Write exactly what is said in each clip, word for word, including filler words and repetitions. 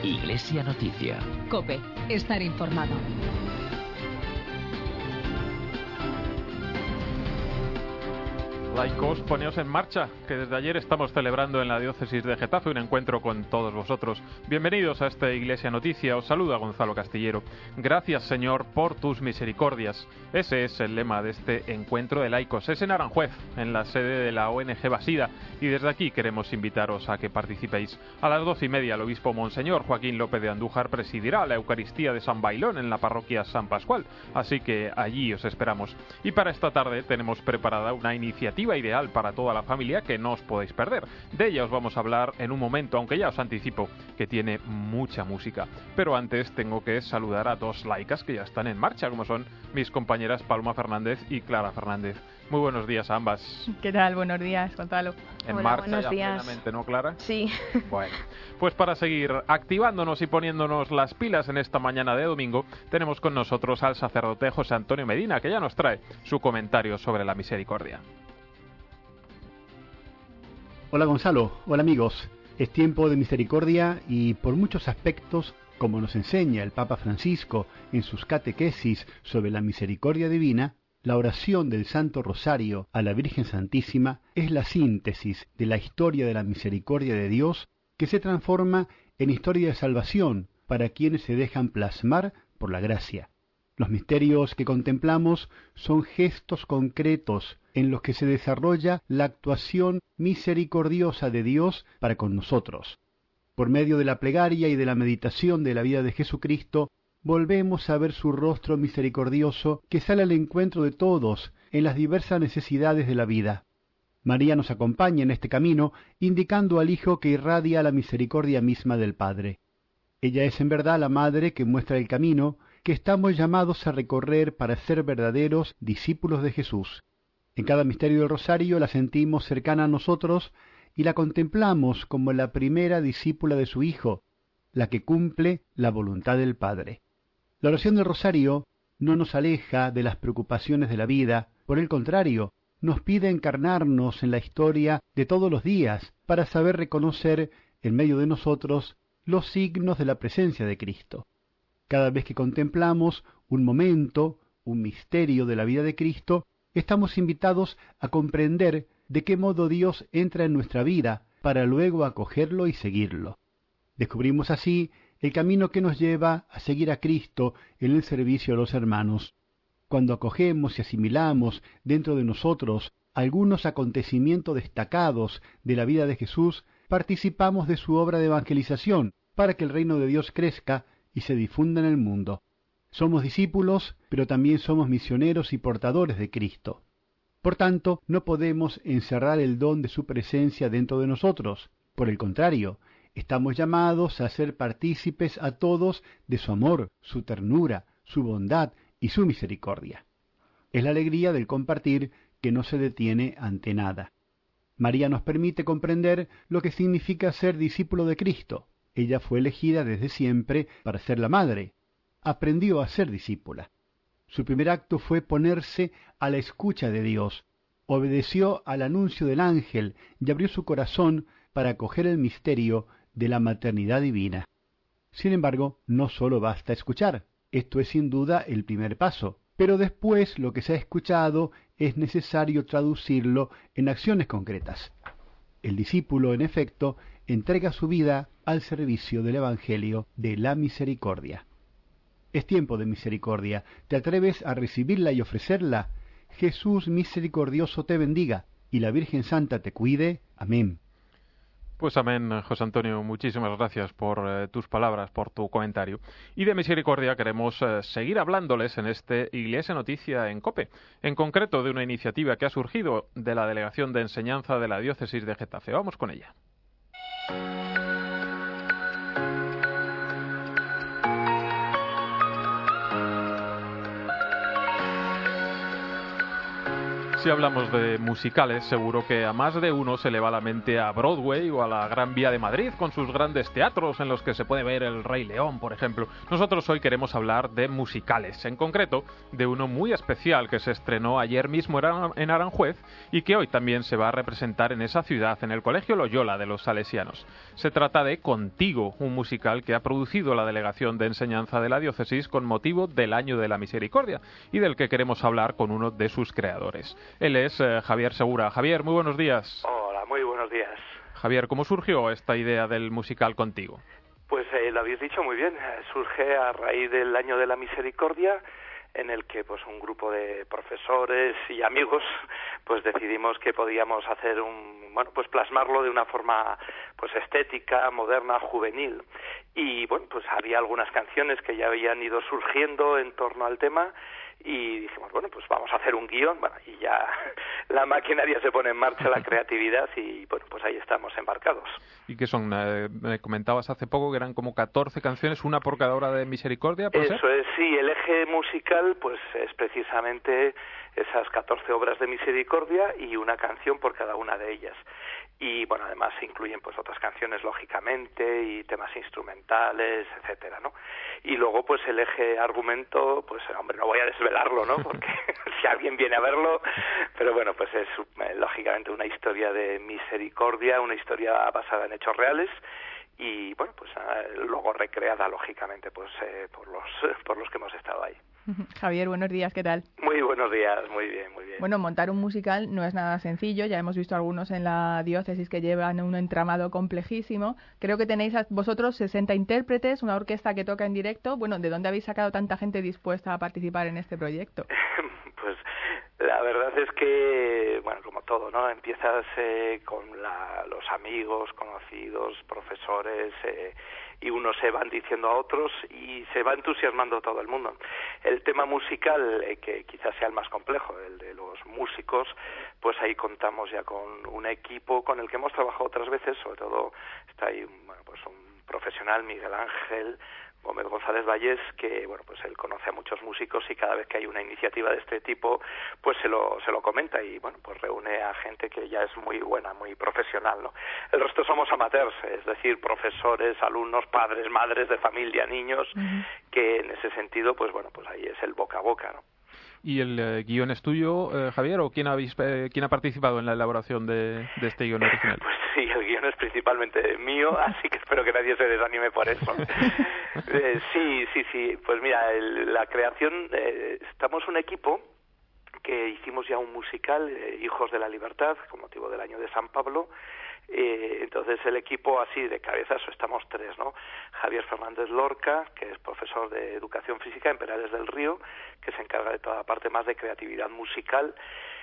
Iglesia Noticia. COPE. Estar informado. Laicos, poneos en marcha, que desde ayer estamos celebrando en la diócesis de Getafe un encuentro con todos vosotros. Bienvenidos a esta Iglesia Noticia, os saluda Gonzalo Castillero. Gracias, Señor, por tus misericordias. Ese es el lema de este encuentro de laicos. Es en Aranjuez, en la sede de la O N G Basida, y desde aquí queremos invitaros a que participéis. A las doce y media el obispo Monseñor Joaquín López de Andújar presidirá la Eucaristía de San Bailón en la parroquia San Pascual, así que allí os esperamos. Y para esta tarde tenemos preparada una iniciativa ideal para toda la familia que no os podéis perder. De ella os vamos a hablar en un momento, aunque ya os anticipo que tiene mucha música. Pero antes tengo que saludar a dos laicas que ya están en marcha, como son mis compañeras Paloma Fernández y Clara Fernández. Muy buenos días a ambas. ¿Qué tal? Buenos días, Gonzalo. En Hola, marcha buenos ya días. plenamente, ¿no, Clara? Sí. Bueno, pues para seguir activándonos y poniéndonos las pilas en esta mañana de domingo, tenemos con nosotros al sacerdote José Antonio Medina, que ya nos trae su comentario sobre la misericordia. Hola Gonzalo, hola amigos. Es tiempo de misericordia y por muchos aspectos, como nos enseña el Papa Francisco en sus catequesis sobre la misericordia divina, la oración del Santo Rosario a la Virgen Santísima es la síntesis de la historia de la misericordia de Dios que se transforma en historia de salvación para quienes se dejan plasmar por la gracia. Los misterios que contemplamos son gestos concretos en los que se desarrolla la actuación misericordiosa de Dios para con nosotros. Por medio de la plegaria y de la meditación de la vida de Jesucristo, volvemos a ver su rostro misericordioso que sale al encuentro de todos en las diversas necesidades de la vida. María nos acompaña en este camino, indicando al Hijo que irradia la misericordia misma del Padre. Ella es en verdad la Madre que muestra el camino que estamos llamados a recorrer para ser verdaderos discípulos de Jesús. En cada misterio del Rosario la sentimos cercana a nosotros y la contemplamos como la primera discípula de su Hijo, la que cumple la voluntad del Padre. La oración del Rosario no nos aleja de las preocupaciones de la vida, por el contrario, nos pide encarnarnos en la historia de todos los días para saber reconocer en medio de nosotros los signos de la presencia de Cristo. Cada vez que contemplamos un momento, un misterio de la vida de Cristo, estamos invitados a comprender de qué modo Dios entra en nuestra vida para luego acogerlo y seguirlo. Descubrimos así el camino que nos lleva a seguir a Cristo en el servicio a los hermanos. Cuando acogemos y asimilamos dentro de nosotros algunos acontecimientos destacados de la vida de Jesús, participamos de su obra de evangelización para que el reino de Dios crezca y se difunda en el mundo. Somos discípulos, pero también somos misioneros y portadores de Cristo. Por tanto, no podemos encerrar el don de su presencia dentro de nosotros. Por el contrario, estamos llamados a ser partícipes a todos de su amor, su ternura, su bondad y su misericordia. Es la alegría del compartir que no se detiene ante nada. María nos permite comprender lo que significa ser discípulo de Cristo. Ella fue elegida desde siempre para ser la madre. Aprendió a ser discípula. Su primer acto fue ponerse a la escucha de Dios. Obedeció al anuncio del ángel y abrió su corazón para acoger el misterio de la maternidad divina. Sin embargo, no solo basta escuchar. Esto es sin duda el primer paso. Pero después lo que se ha escuchado es necesario traducirlo en acciones concretas. El discípulo, en efecto, entrega su vida al servicio del Evangelio de la misericordia. Es tiempo de misericordia. ¿Te atreves a recibirla y ofrecerla? Jesús misericordioso te bendiga y la Virgen Santa te cuide. Amén. Pues amén, José Antonio, muchísimas gracias por eh, tus palabras, por tu comentario. Y de misericordia queremos eh, seguir hablándoles en este Iglesia Noticia en COPE, en concreto de una iniciativa que ha surgido de la Delegación de Enseñanza de la Diócesis de Getafe. Vamos con ella. Si hablamos de musicales, seguro que a más de uno se le va la mente a Broadway o a la Gran Vía de Madrid, con sus grandes teatros en los que se puede ver El Rey León, por ejemplo. Nosotros hoy queremos hablar de musicales, en concreto de uno muy especial que se estrenó ayer mismo en Aranjuez y que hoy también se va a representar en esa ciudad, en el Colegio Loyola de los Salesianos. Se trata de Contigo, un musical que ha producido la Delegación de Enseñanza de la Diócesis con motivo del Año de la Misericordia y del que queremos hablar con uno de sus creadores. Él es eh, Javier Segura. Javier, muy buenos días. Hola, muy buenos días. Javier, ¿cómo surgió esta idea del musical Contigo? Pues eh, lo habéis dicho muy bien. Surge a raíz del Año de la Misericordia, en el que pues un grupo de profesores y amigos pues decidimos que podíamos hacer un bueno pues plasmarlo de una forma pues estética, moderna, juvenil. Y bueno, pues había algunas canciones que ya habían ido surgiendo en torno al tema y dijimos, bueno, pues vamos a hacer un guión, bueno, y ya la maquinaria se pone en marcha, la creatividad, y bueno, pues ahí estamos embarcados. ¿Y qué son? Eh, me comentabas hace poco que eran como catorce canciones, una por cada hora de Misericordia, ¿puede ser? Eso es, sí, el eje musical pues es precisamente esas catorce obras de Misericordia y una canción por cada una de ellas. Y bueno, además se incluyen pues otras canciones lógicamente y temas instrumentales, etcétera, ¿no? Y luego pues el eje argumento, pues hombre, no voy a desvelarlo, ¿no? Porque si alguien viene a verlo, pero bueno, pues es eh, lógicamente una historia de misericordia, una historia basada en hechos reales y bueno, pues eh, luego recreada lógicamente pues eh, por los por los que hemos estado ahí. Javier, buenos días, ¿qué tal? Muy buenos días, muy bien, muy bien. Bueno, montar un musical no es nada sencillo, ya hemos visto algunos en la diócesis que llevan un entramado complejísimo. Creo que tenéis a vosotros sesenta intérpretes, una orquesta que toca en directo. Bueno, ¿de dónde habéis sacado tanta gente dispuesta a participar en este proyecto? Pues la verdad es que, bueno, como todo, ¿no? Empiezas eh, con la, los amigos, conocidos, profesores, eh, y unos se van diciendo a otros y se va entusiasmando todo el mundo. El tema musical, eh, que quizás sea el más complejo, el de los músicos, pues ahí contamos ya con un equipo con el que hemos trabajado otras veces, sobre todo está ahí bueno, pues un profesional, Miguel Ángel Gómez González Vallés, que bueno pues él conoce a muchos músicos y cada vez que hay una iniciativa de este tipo pues se lo se lo comenta y bueno pues reúne a gente que ya es muy buena, muy profesional, ¿no? El resto somos amateurs, es decir, profesores, alumnos, padres, madres de familia, niños, uh-huh. que en ese sentido pues bueno pues ahí es el boca a boca, ¿no? ¿Y el eh, guión es tuyo, eh, Javier, o quién, habéis, eh, quién ha participado en la elaboración de, de este guión original? Pues sí, el guión es principalmente mío, así que espero que nadie se desanime por eso. eh, sí, sí, sí, pues mira, el, la creación, eh, estamos un equipo que hicimos ya un musical, eh, Hijos de la Libertad, con motivo del año de San Pablo. Eh, entonces el equipo así de cabezazo estamos tres, ¿no? Javier Fernández Lorca, que es profesor de Educación Física en Perales del Río, que se encarga de toda la parte más de creatividad musical.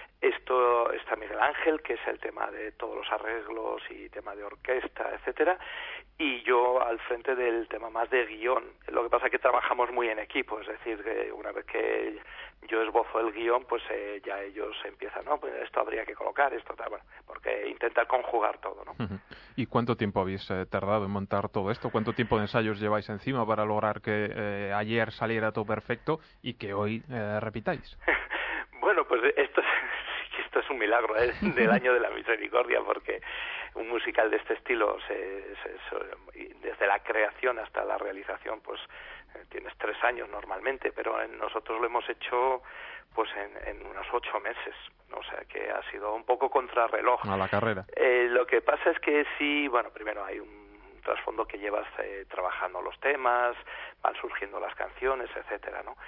Esto está Miguel Ángel, que es el tema de todos los arreglos y tema de orquesta, etcétera, y yo al frente del tema más de guión. Lo que pasa es que trabajamos muy en equipo, es decir, que una vez que yo esbozo el guión, pues eh, ya ellos empiezan, no, pues esto habría que colocar, esto tal, bueno, porque intentar conjugar todo, ¿no? ¿Y cuánto tiempo habéis eh, tardado en montar todo esto? ¿Cuánto tiempo de ensayos lleváis encima para lograr que eh, ayer saliera todo perfecto y que hoy eh, repitáis? Bueno, pues esto es... Esto es un milagro ¿eh? del Año de la Misericordia, porque un musical de este estilo, se, se, se, desde la creación hasta la realización, pues eh, tienes tres años normalmente, pero en, nosotros lo hemos hecho pues en, en unos ocho meses, ¿no? O sea que ha sido un poco contrarreloj. A la carrera. Eh, lo que pasa es que sí, bueno, primero hay un trasfondo que llevas eh, trabajando los temas, van surgiendo las canciones, etcétera, ¿no?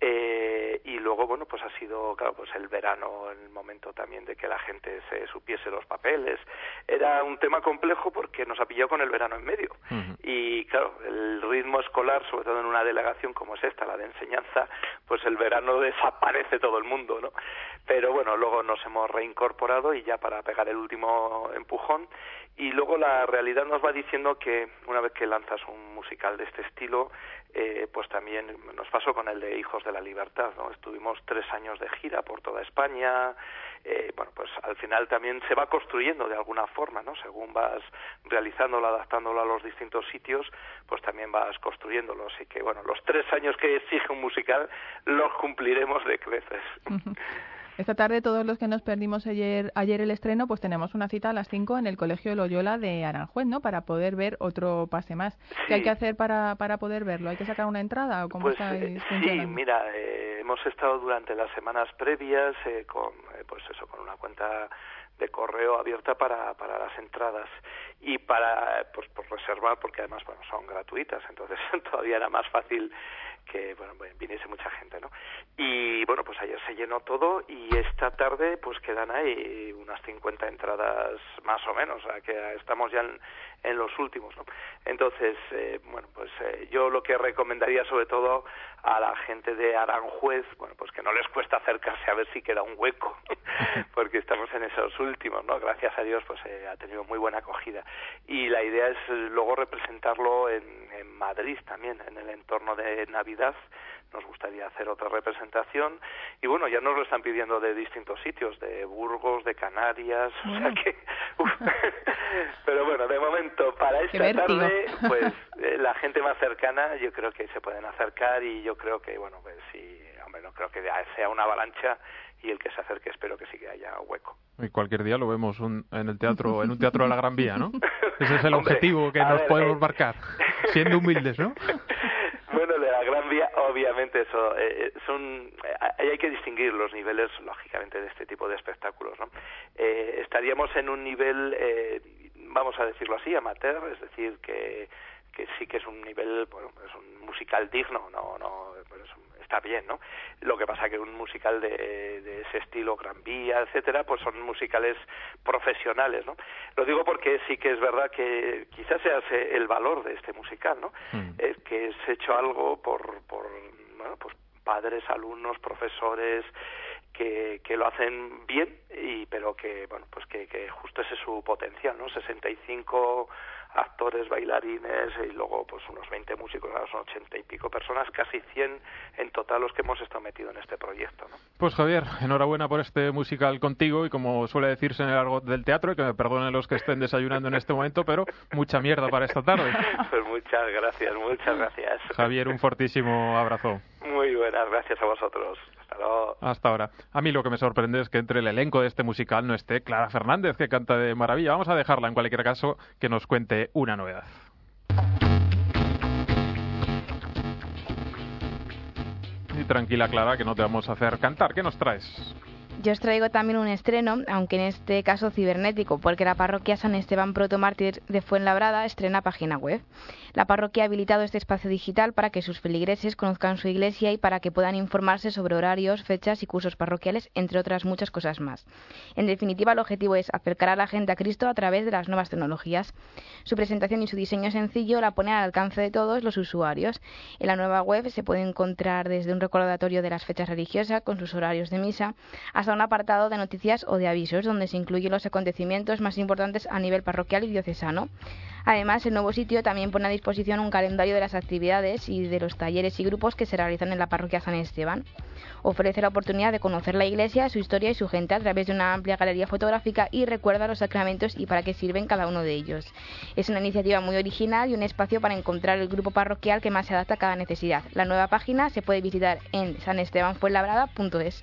Eh, y luego, bueno, pues ha sido, claro, pues el verano, el momento también de que la gente se supiese los papeles. Era un tema complejo porque nos ha pillado con el verano en medio. Uh-huh. Y claro, el ritmo escolar, sobre todo en una delegación como es esta, la de enseñanza, pues el verano desaparece todo el mundo, ¿no? Pero bueno, luego nos hemos reincorporado y ya para pegar el último empujón. Y luego la realidad nos va diciendo que una vez que lanzas un musical de este estilo, eh, pues también nos pasó con el de Hijos de la Libertad, ¿no? Estuvimos tres años de gira por toda España, eh, bueno, pues al final también se va construyendo de alguna forma, ¿no? Según vas realizándolo, adaptándolo a los distintos sitios, pues también vas construyéndolo. Así que, bueno, los tres años que exige un musical los cumpliremos de creces. Esta tarde todos los que nos perdimos ayer, ayer el estreno, pues tenemos una cita a las cinco en el Colegio Loyola de Aranjuez, ¿no? Para poder ver otro pase más. Sí. ¿Qué hay que hacer para, para poder verlo? ¿Hay que sacar una entrada o cómo pues, estáis eh, funcionando? Sí, mira, eh, hemos estado durante las semanas previas eh, con, eh, pues eso, con una cuenta de correo abierta para, para las entradas y para pues por reservar, porque además bueno son gratuitas, entonces todavía era más fácil que bueno viniese mucha gente, ¿no? Y bueno, pues ayer se llenó todo y esta tarde pues quedan ahí unas cincuenta entradas más o menos, o sea que estamos ya en, en los últimos, ¿no? Entonces, eh, bueno, pues eh, yo lo que recomendaría sobre todo a la gente de Aranjuez, bueno, pues que no les cuesta acercarse a ver si queda un hueco, porque estamos en esos últimos, ¿no? Gracias a Dios, pues eh, ha tenido muy buena acogida. Y la idea es luego representarlo en, en Madrid también, en el entorno de Navidad. Nos gustaría hacer otra representación y bueno, ya nos lo están pidiendo de distintos sitios, de Burgos, de Canarias, mm. o sea que uf. Pero bueno, de momento para esta tarde pues eh, la gente más cercana yo creo que se pueden acercar y yo creo que bueno, pues sí, hombre, no creo que sea una avalancha y el que se acerque espero que sí que haya hueco. Y cualquier día lo vemos un, en el teatro, en un teatro de la Gran Vía, ¿no? Ese es el Hombre, objetivo que nos ver, podemos eh... marcar, siendo humildes, ¿no? Bueno, de la Gran Vía, obviamente, eso eh, son eh, hay que distinguir los niveles, lógicamente, de este tipo de espectáculos, ¿no? Eh, estaríamos en un nivel, eh, vamos a decirlo así, amateur, es decir, que que sí que es un nivel, bueno, es un musical digno, no, no, pues está bien, ¿no? Lo que pasa que un musical de, de ese estilo, Gran Vía, etcétera, pues son musicales profesionales, ¿no? Lo digo porque sí que es verdad que quizás sea el valor de este musical, ¿no? Mm. Es que es hecho algo por, por, bueno, pues padres, alumnos, profesores, que, que lo hacen bien, y pero que, bueno, pues que, que justo ese es su potencial, ¿no? sesenta y cinco actores, bailarines y luego pues unos veinte músicos, ahora son ochenta y pico personas, casi cien en total los que hemos estado metidos en este proyecto, ¿no? Pues Javier, enhorabuena por este musical contigo y como suele decirse en el argot del teatro, y que me perdonen los que estén desayunando en este momento, pero mucha mierda para esta tarde. Pues muchas gracias, muchas gracias. Javier, un fortísimo abrazo. Muy buenas, gracias a vosotros. Hasta luego. Hasta ahora. A mí lo que me sorprende es que entre el elenco de este musical no esté Clara Fernández, que canta de maravilla. Vamos a dejarla en cualquier caso que nos cuente una novedad. Y tranquila, Clara, que no te vamos a hacer cantar. ¿Qué nos traes? Yo os traigo también un estreno, aunque en este caso cibernético, porque la parroquia San Esteban Protomártir de Fuenlabrada estrena página web. La parroquia ha habilitado este espacio digital para que sus feligreses conozcan su iglesia y para que puedan informarse sobre horarios, fechas y cursos parroquiales, entre otras muchas cosas más. En definitiva, el objetivo es acercar a la gente a Cristo a través de las nuevas tecnologías. Su presentación y su diseño sencillo la pone al alcance de todos los usuarios. En la nueva web se puede encontrar desde un recordatorio de las fechas religiosas con sus horarios de misa, hasta un apartado de noticias o de avisos donde se incluyen los acontecimientos más importantes a nivel parroquial y diocesano. Además, el nuevo sitio también pone a disposición un calendario de las actividades y de los talleres y grupos que se realizan en la parroquia San Esteban. Ofrece la oportunidad de conocer la iglesia, su historia y su gente a través de una amplia galería fotográfica y recuerda los sacramentos y para qué sirven cada uno de ellos. Es una iniciativa muy original y un espacio para encontrar el grupo parroquial que más se adapta a cada necesidad. La nueva página se puede visitar en san esteban fuenlabrada punto es.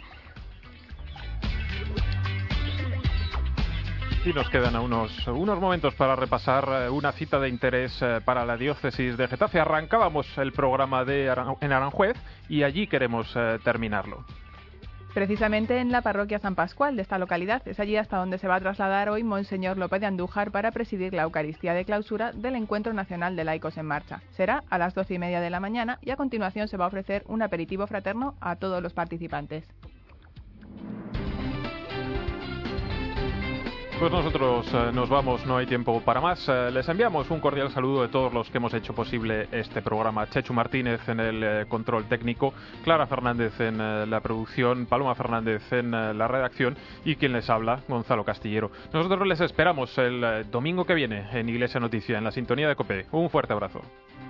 Y nos quedan unos, unos momentos para repasar una cita de interés para la diócesis de Getafe. Arrancábamos el programa de Aran- en Aranjuez y allí queremos eh, terminarlo. Precisamente en la parroquia San Pascual de esta localidad. Es allí hasta donde se va a trasladar hoy Monseñor López de Andújar para presidir la Eucaristía de clausura del Encuentro Nacional de Laicos en Marcha. Será a las doce y media de la mañana y a continuación se va a ofrecer un aperitivo fraterno a todos los participantes. Pues nosotros eh, nos vamos, no hay tiempo para más. Eh, les enviamos un cordial saludo de todos los que hemos hecho posible este programa. Chechu Martínez en el eh, control técnico, Clara Fernández en eh, la producción, Paloma Fernández en eh, la redacción y quien les habla, Gonzalo Castillero. Nosotros les esperamos el eh, domingo que viene en Iglesia Noticia, en la sintonía de COPE. Un fuerte abrazo.